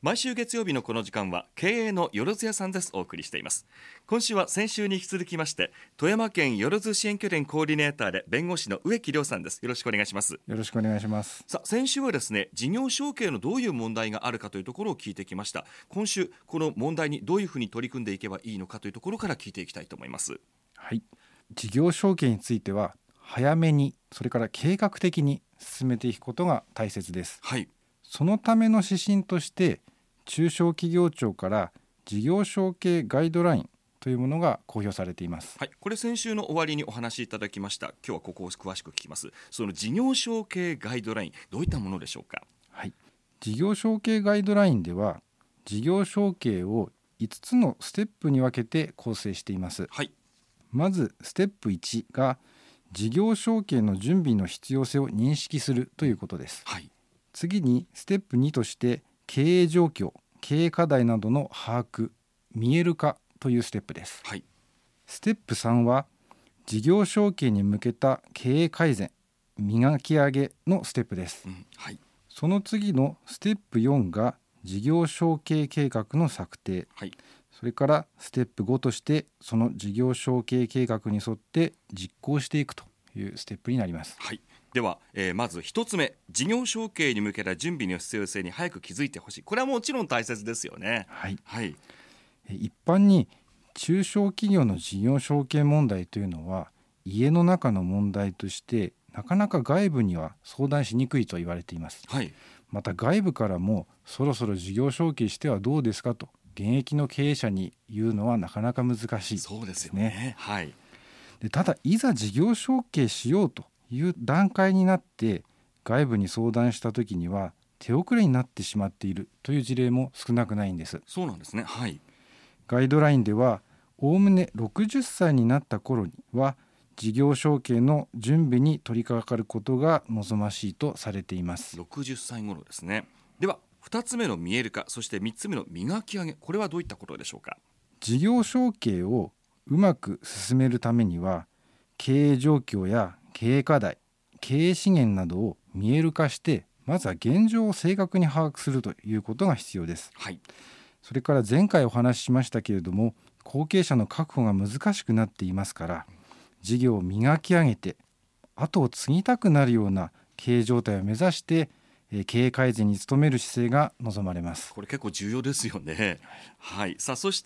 毎週月曜日のこの時間は経営のよろずやさんです。お送りしています。今週は先週に引き続きまして富山県よろず支援拠点コーディネーターで弁護士の植木亮さんです。よろしくお願いします。 よろしくお願いします。 さあ、先週はですね、事業承継のどういう問題があるかというところを聞いてきました。今週この問題にどういうふうに取り組んでいけばいいのかというところから聞いていきたいと思います。 はい、事業承継については早めに、それから計画的に進めていくことが大切です。 はい、 そのための指針として中小企業庁から事業承継ガイドラインというものが公表されています。 はい、これ先週の終わりにお話しいただきました。今日はここを詳しく聞きます。その事業承継ガイドライン、どういったものでしょうか。 はい、事業承継ガイドラインでは事業承継を5つのステップに分けて構成しています。 はい、 まずステップ1が事業承継の準備の必要性を認識するということです。 はい、 次にステップ2として経営状況、経営課題などの把握、見える化というステップです。 はい、 ステップ3は事業承継に向けた経営改善、磨き上げのステップです。 はい、 その次のステップ4が事業承継計画の策定、 はい、 それからステップ5としてその事業承継計画に沿って実行していくというステップになります。 はい、では、まず一つ目、事業承継に向けた準備の必要性に早く気づいてほしい。これはもちろん大切ですよね。 はい、 はい、 一般に中小企業の事業承継問題というのは家の中の問題としてなかなか外部には相談しにくいと言われています。 はい、 また外部からもそろそろ事業承継してはどうですかと現役の経営者に言うのはなかなか難しいですね。 そうですよね。はい、 でただいざ事業承継しようという段階になって外部に相談した時には手遅れになってしまっているという事例も少なくないんです。 そうなんですね。はい、 ガイドラインではおおむね60歳になった頃には事業承継の準備に取り掛かることが望ましいとされています。 60歳頃ですね。では2つ目の見える化、そして3つ目の磨き上げ、これはどういったことでしょうか。 事業承継をうまく進めるためには経営状況や経営課題、経営資源などを見える化してまずは現状を正確に把握するということが必要です。 はい、 それから前回お話ししましたけれども後継者の確保が難しくなっていますから事業を磨き上げて後を継ぎたくなるような経営状態を目指して経営改善に努める姿勢が望まれます。 これ結構重要ですよね。はい、さあそして、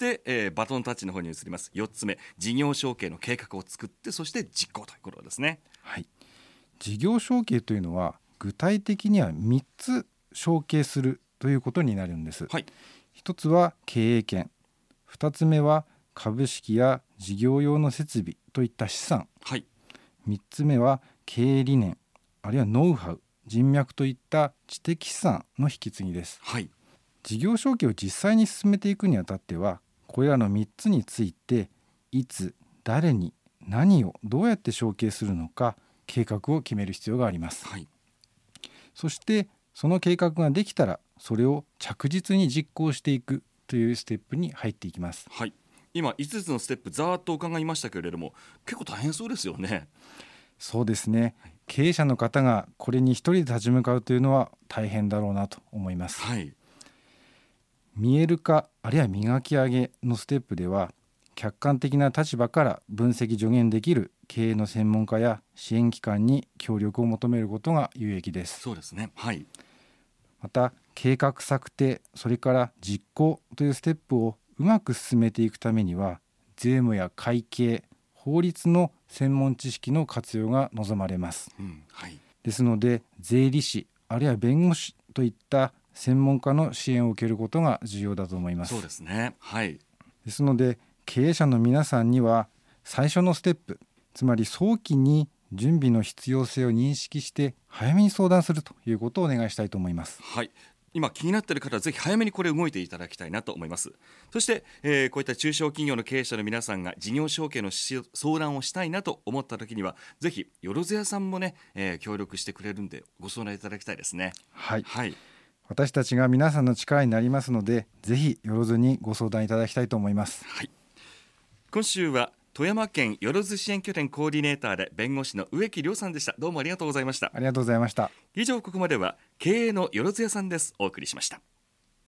バトンタッチの方に移ります。4つ目、事業承継の計画を作ってそして実行ということですね。 はい、事業承継というのは具体的には3つ承継するということになるんです。 はい、 1つは経営権、2つ目は株式や事業用の設備といった資産、 はい、 3つ目は経営理念あるいはノウハウ、人脈といった知的資産の引き継ぎです。 はい、 事業承継を実際に進めていくにあたってはこれらの3つについていつ誰に何をどうやって承継するのか計画を決める必要があります。 はい、 そしてその計画ができたらそれを着実に実行していくというステップに入っていきます。 はい、今5つのステップざーっと伺いましたけれども結構大変そうですよね。 そうですね、経営者の方がこれに一人で立ち向かうというのは大変だろうなと思います。 はい、 見える化あるいは磨き上げのステップでは客観的な立場から分析助言できる経営の専門家や支援機関に協力を求めることが有益です。 そうですね。はい、 また計画策定、それから実行というステップをうまく進めていくためには税務や会計、法律の専門知識の活用が望まれます。 はい、 ですので税理士あるいは弁護士といった専門家の支援を受けることが重要だと思います。 そうですね。はい、 ですので経営者の皆さんには最初のステップ、つまり早期に準備の必要性を認識して早めに相談するということをお願いしたいと思います。 はい、今気になっている方はぜひ早めにこれ動いていただきたいなと思います。そして、こういった中小企業の経営者の皆さんが事業承継の相談をしたいなと思った時にはぜひよろずやさんもね、協力してくれるんでご相談いただきたいですね。 はい、 はい、 私たちが皆さんの力になりますのでぜひよろずにご相談いただきたいと思います。 はい、今週は富山県よろず支援拠点コーディネーターで弁護士の植木亮さんでした。どうもありがとうございました。 ありがとうございました。 以上ここまでは経営のよろずやさんです。お送りしました。